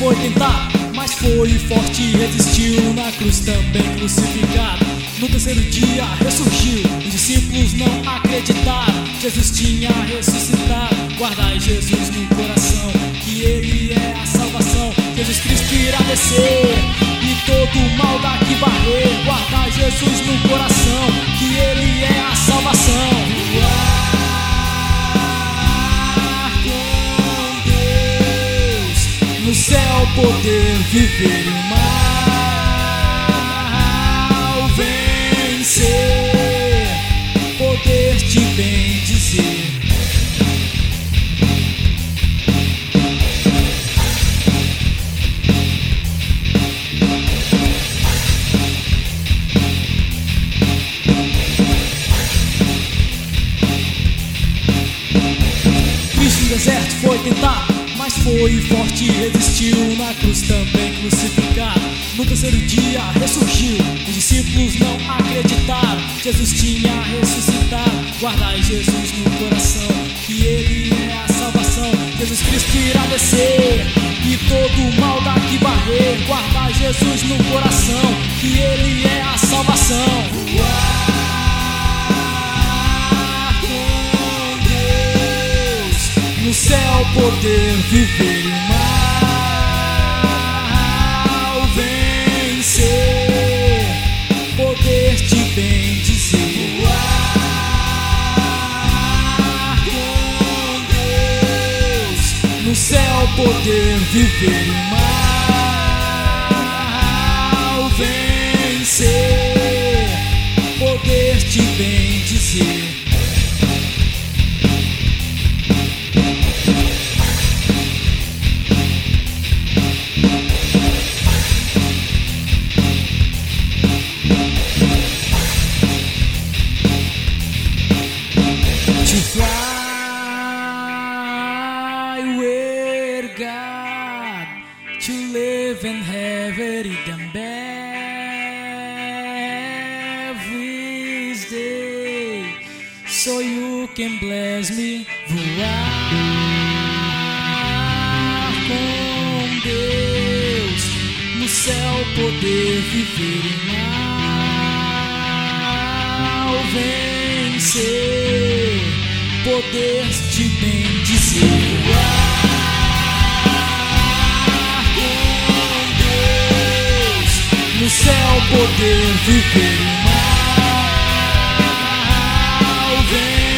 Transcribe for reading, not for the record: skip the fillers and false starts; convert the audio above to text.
foi tentado, mas foi forte e resistiu. Na cruz também crucificado, no terceiro dia ressurgiu. Os discípulos não acreditaram, Jesus tinha ressuscitado. Guardai Jesus no coração, que Ele é a salvação. Jesus Cristo irá descer e todo o mal daqui varrer. Guardai Jesus no coração, que Ele é a salvação. No céu poder viver o mal, vencer, poder te bendizer. Cristo no deserto foi tentado, mas foi forte e resistiu. Na cruz também crucificado, no terceiro dia ressurgiu. Os discípulos não acreditaram, Jesus tinha ressuscitado. Guardai Jesus no coração, que Ele é a salvação. Jesus Cristo irá descer e todo o mal daqui varrer. Guardai Jesus no coração, que Ele é a salvação. No céu poder viver o mal, vencer, poder te bendizer. Com Deus, no céu poder viver o mal, vencer, poder te bendizer. To fly with God, to live and have it every day, so you can bless me. Voar com Deus, no céu poder viver o mal, vencer, poder te bendizer. Com Deus, no céu poder viver o mal,